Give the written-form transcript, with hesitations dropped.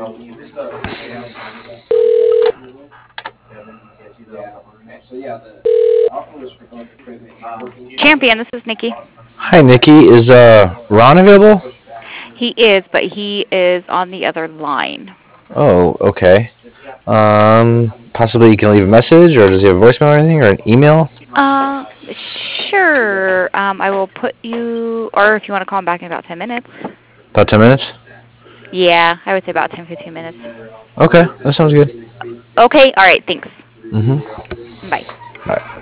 Champion, this is Nikki. Hi, Nikki. Is Ron available? He is, but he is on the other line. Oh, okay. Possibly you can leave a message, or does he have a voicemail or anything, or an email? Sure. I will put you, or if you want to call him back in about 10 minutes. About 10 minutes. Yeah, I would say about 10, 15 minutes. Okay, that sounds good. Okay, all right, thanks. Mm-hmm. Bye. Bye.